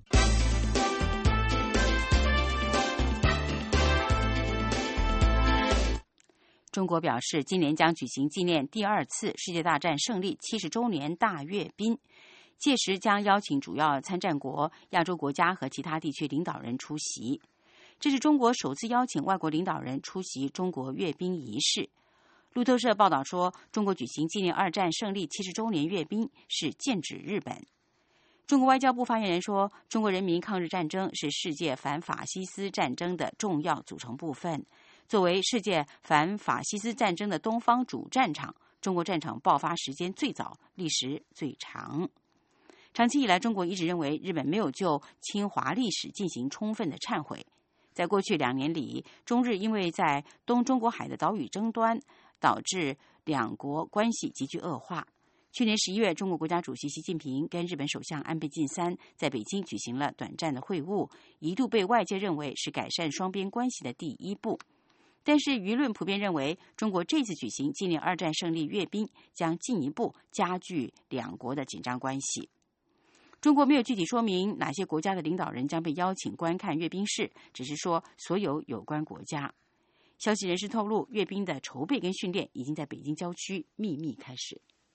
中国表示，今年将举行纪念第二次世界大战胜利七十周年大阅兵，届时将邀请主要参战国、亚洲国家和其他地区领导人出席。这是中国首次邀请外国领导人出席中国阅兵仪式。路透社报道说，中国举行纪念二战胜利七十周年阅兵是剑指日本。中国外交部发言人说，中国人民抗日战争是世界反法西斯战争的重要组成部分。作为世界反法西斯战争的东方主战场，中国战场爆发时间最早，历时最长。长期以来，中国一直认为日本没有就侵华历史进行充分的忏悔。在过去两年里，中日因为在东中国海的岛屿争端，导致两国关系急剧恶化。去年十一月，中国国家主席习近平跟日本首相安倍晋三在北京举行了短暂的会晤，一度被外界认为是改善双边关系的第一步。但是舆论普遍认为，中国这次举行纪念二战胜利阅兵将进一步加剧两国的紧张关系。中国没有具体说明哪些国家的领导人将被邀请观看阅兵式，只是说所有有关国家。消息人士透露，阅兵的筹备跟训练已经在北京郊区秘密开始。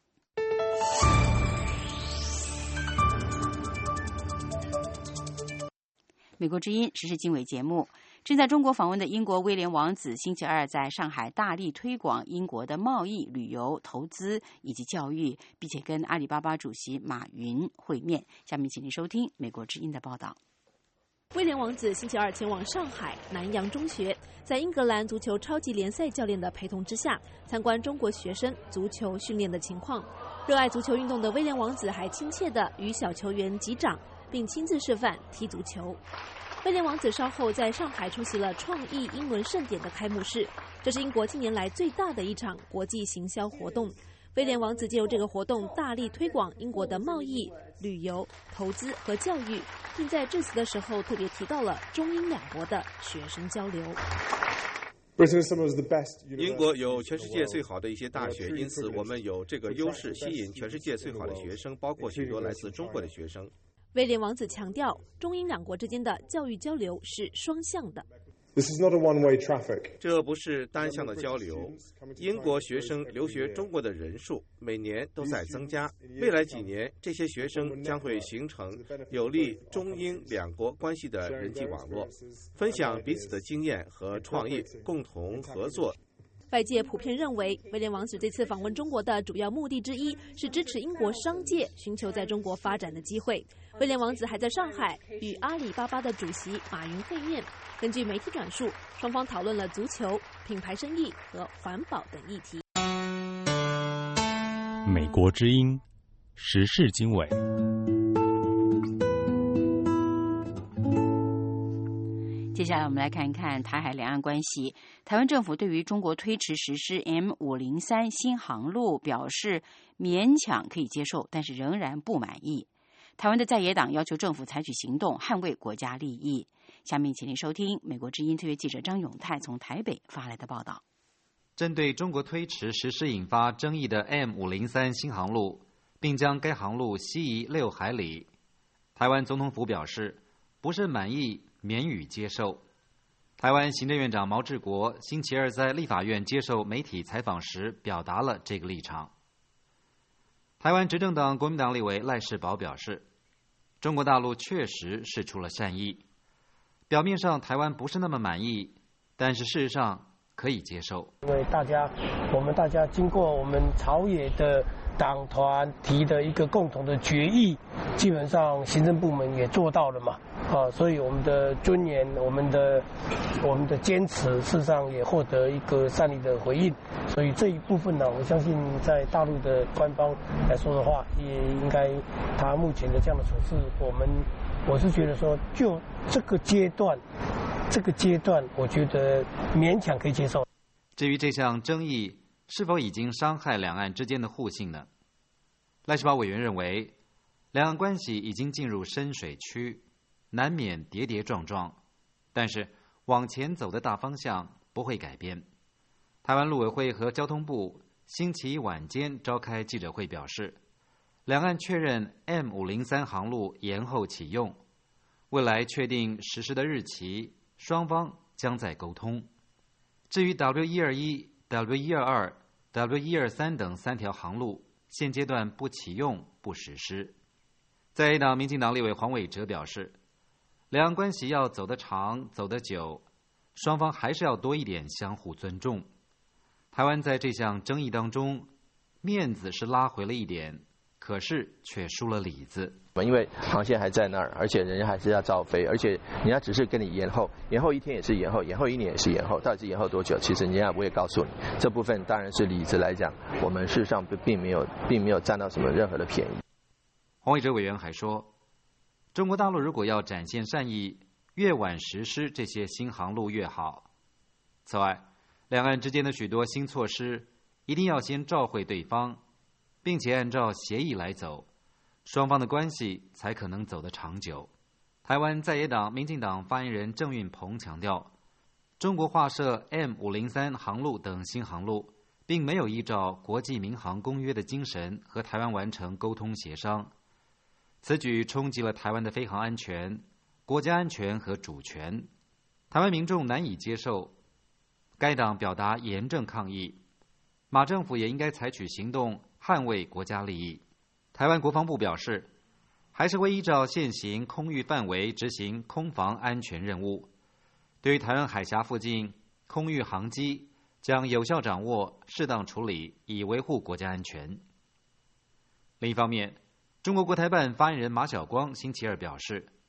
美国之音时事经纬节目，正在中国访问的英国威廉王子星期二在上海大力推广英国的贸易、旅游、投资以及教育，并且跟阿里巴巴主席马云会面。下面请您收听美国之音的报道。 威廉王子星期二前往上海南洋中学，在英格兰足球超级联赛教练的陪同之下，参观中国学生足球训练的情况。热爱足球运动的威廉王子还亲切地与小球员击掌，并亲自示范踢足球。威廉王子稍后在上海出席了创意英伦盛典的开幕式，这是英国近年来最大的一场国际行销活动。威廉王子借由这个活动大力推广英国的贸易、旅游、投资和教育，并在致辞的时候特别提到了中英两国的学生交流。 英国有全世界最好的一些大学，因此我们有这个优势，吸引全世界最好的学生，包括许多来自中国的学生。 威廉王子强调，中英两国之间的教育交流是双向的。 这不是单向的交流。英国学生留学中国的人数每年都在增加，未来几年，这些学生将会形成有利中英两国关系的人际网络，分享彼此的经验和创意，共同合作。 外界普遍认为，威廉王子这次访问中国的主要目的之一是支持英国商界寻求在中国发展的机会。威廉王子还在上海与阿里巴巴的主席马云会面。根据媒体转述，双方讨论了足球、品牌生意和环保等议题。 美国之音时事经纬。 接下来我们来看一看台海两岸关系。台湾政府对于中国推迟实施 M 五零三 新航路表示勉强可以接受，但是仍然不满意。台湾的在野党要求政府采取行动，捍卫国家利益。下面请您收听美国之音特约记者张永泰从台北发来的报道。 针对中国推迟实施引发争议的 M 五零三 新航路，并将该航路西移六海里，台湾总统府表示不是满意，免予接受。台湾行政院长毛治国星期二在立法院接受媒体采访时表达了这个立场。台湾执政党国民党立委赖士葆表示，中国大陆确实释出了善意，表面上台湾不是那么满意，但是事实上可以接受。 因为大家，我们大家经过我们朝野的党团提的一个共同的决议，基本上行政部门也做到了嘛，啊，所以我们的尊严、我们的我们的坚持，事实上也获得一个善意的回应。所以这一部分呢，我相信在大陆的官方来说的话，也应该他目前的这样的处事，我们我是觉得说，就这个阶段，这个阶段，我觉得勉强可以接受。 至于这项争议是否已经伤害两岸之间的互信呢？赖士葆委员认为，两岸关系已经进入深水区，难免跌跌撞撞，但是往前走的大方向不会改变。台湾陆委会和交通部星期一晚间召开记者会表示，两岸确认 M 五零三 航路延后启用，未来确定实施的日期，双方将在沟通。至于 W 一二一、W 一二二、W 一二三 等三条航路，现阶段不启用、不实施。在野党民进党立委黄伟哲表示，两岸关系要走得长、走得久，双方还是要多一点相互尊重。台湾在这项争议当中，面子是拉回了一点，可是却输了里子。 因为航线还在那儿，而且人家还是要照飞，而且人家只是跟你延后，延后一天也是延后，延后一年也是延后，到底是延后多久？其实人家不会告诉你。这部分当然是里子来讲，我们事实上并没有，并没有占到什么任何的便宜。 黄伟哲委员还说，中国大陆如果要展现善意，越晚实施这些新航路越好。此外，两岸之间的许多新措施一定要先照会对方，并且按照协议来走，双方的关系才可能走得长久。台湾在野党民进党发言人郑运鹏强调，中国划设 M 五零三 航路等新航路，并没有依照国际民航公约的精神和台湾完成沟通协商，此举冲击了台湾的飞航安全、国家安全和主权，台湾民众难以接受。该党表达严正抗议，马政府也应该采取行动捍卫国家利益。台湾国防部表示，还是会依照现行空域范围执行空防安全任务，对于台湾海峡附近空域航机将有效掌握、适当处理，以维护国家安全。另一方面，中国国台办发言人马晓光星期二表示，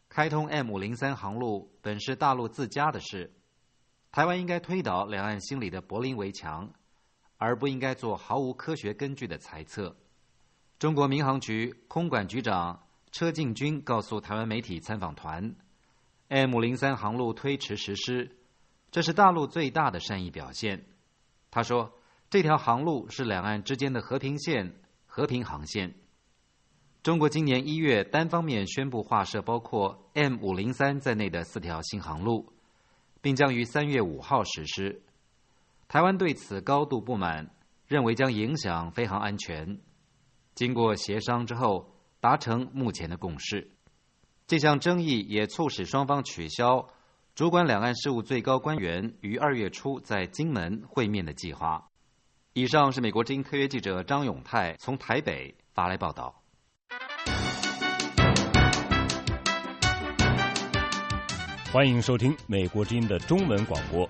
开通 M 五零三航路本是大陆自家的事，台湾应该推倒两岸心里的柏林围墙，而不应该做毫无科学根据的猜测。中国民航局空管局长车进军告诉台湾媒体参访团 ，M 五零三航路推迟实施，这是大陆最大的善意表现。他说，这条航路是两岸之间的和平线、和平航线。中国今年一月单方面宣布划设包括 M 五零三在内的四条新航路，并将于三月五号实施。台湾对此高度不满，认为将影响飞航安全。经过协商之后，达成目前的共识。这项争议也促使双方取消主管两岸事务最高官员于二月初在金门会面的计划。以上是美国之音特约记者张永泰从台北发来报道。 欢迎收听美国之音的中文广播。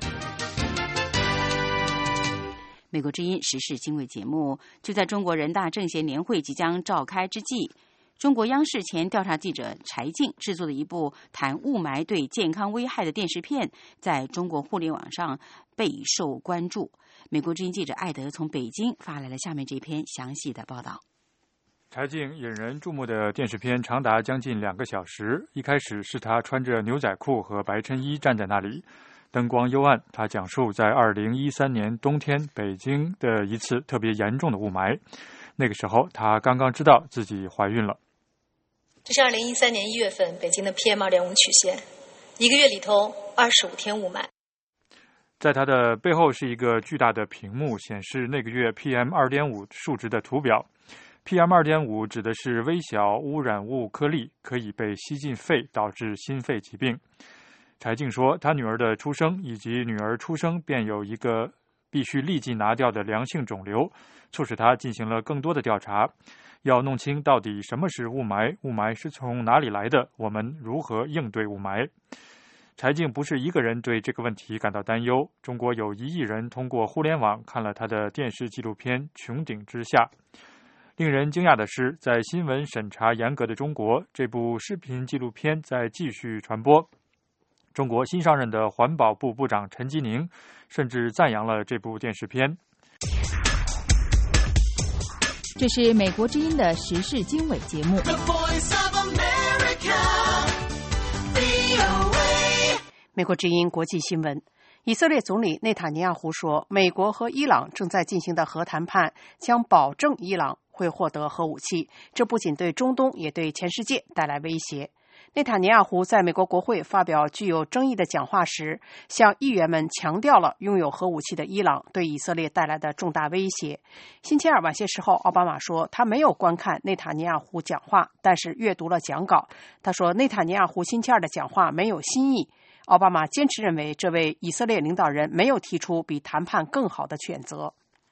美国之音时事经纬节目就在中国人大政协年会即将召开之际，中国央视前调查记者柴静制作的一部谈雾霾对健康危害的电视片，在中国互联网上备受关注。美国之音记者艾德从北京发来了下面这篇详细的报道。 柴静引人注目的电视片长达将近两个小时。一开始是他穿着牛仔裤和白衬衣站在那里，灯光幽暗。他讲述在二零一三年冬天北京的一次特别严重的雾霾。那个时候，他刚刚知道自己怀孕了。 这是二零一三年一月份北京的 P M 二点五 曲线，一个月里头二十五天雾霾。 在他的背后是一个巨大的屏幕，显示那个月 P M 二点五 数值的图表。P M 二点五 指的是微小污染物颗粒，可以被吸进肺，导致心肺疾病。柴静说，他女儿的出生以及女儿出生便有一个必须立即拿掉的良性肿瘤，促使他进行了更多的调查，要弄清到底什么是雾霾，雾霾是从哪里来的，我们如何应对雾霾。柴静不是一个人对这个问题感到担忧，中国有一亿人通过互联网看了他的电视纪录片《穹顶之下》。令人惊讶的是，在新闻审查严格的中国，这部视频纪录片在继续传播。中国新上任的环保部部长陈吉宁甚至赞扬了这部电视片。 这是美国之音的时事经纬节目。 美国之音国际新闻。以色列总理内塔尼亚胡说，美国和伊朗正在进行的核谈判将保证伊朗会获得核武器，这不仅对中东，也对全世界带来威胁。内塔尼亚胡在美国国会发表具有争议的讲话时，向议员们强调了拥有核武器的伊朗对以色列带来的重大威胁。星期二晚些时候，奥巴马说他没有观看内塔尼亚胡讲话，但是阅读了讲稿。他说内塔尼亚胡星期二的讲话没有新意。奥巴马坚持认为这位以色列领导人没有提出比谈判更好的选择。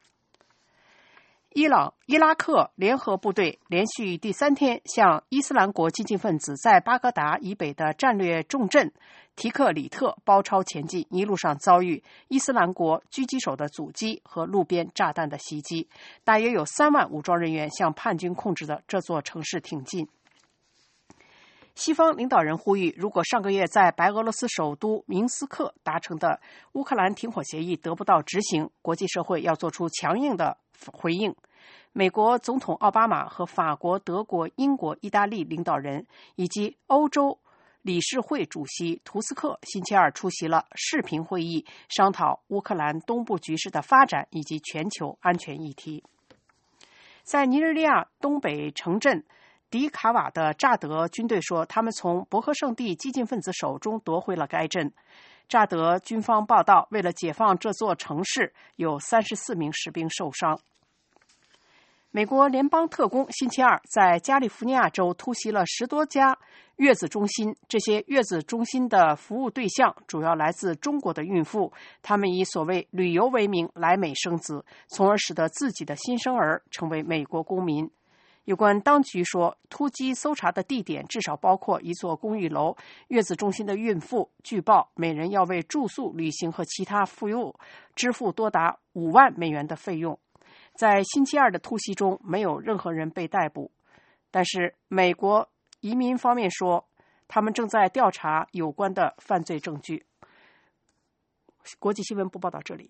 伊朗、伊拉克联合部队连续第三天向伊斯兰国激进分子在巴格达以北的战略重镇提克里特包抄前进，一路上遭遇伊斯兰国狙击手的阻击和路边炸弹的袭击，大约有三万武装人员向叛军控制的这座城市挺进。西方领导人呼吁，如果上个月在白俄罗斯首都明斯克达成的乌克兰停火协议得不到执行，国际社会要做出强硬的回应。美国总统奥巴马和法国、德国、英国、意大利领导人以及欧洲理事会主席图斯克星期二出席了视频会议，商讨乌克兰东部局势的发展以及全球安全议题。在尼日利亚东北城镇迪卡瓦的乍得军队说，他们从博克圣地激进分子手中夺回了该镇。乍得军方报道，为了解放这座城市，有三十四名士兵受伤。美国联邦特工星期二在加利福尼亚州突袭了十多家月子中心，这些月子中心的服务对象主要来自中国的孕妇，他们以所谓旅游为名来美生子，从而使得自己的新生儿成为美国公民。有关当局说，突击搜查的地点至少包括一座公寓楼。月子中心的孕妇据报每人要为住宿、旅行和其他服务支付多达五万美元的费用。在星期二的突袭中，没有任何人被逮捕，但是美国移民方面说， 他们正在调查有关的犯罪证据。国际新闻部报道这里。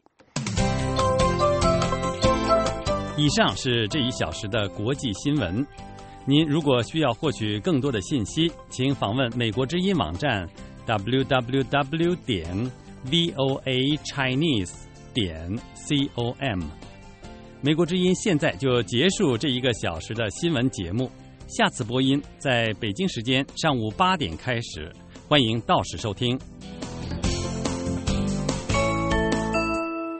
以上是这一小时的国际新闻。您如果需要获取更多的信息，请访问美国之音网站 double-u double-u double-u 点 voa chinese 点 com。美国之音现在就结束这一个小时的新闻节目，下次播音在北京时间上午八点开始，欢迎到时收听。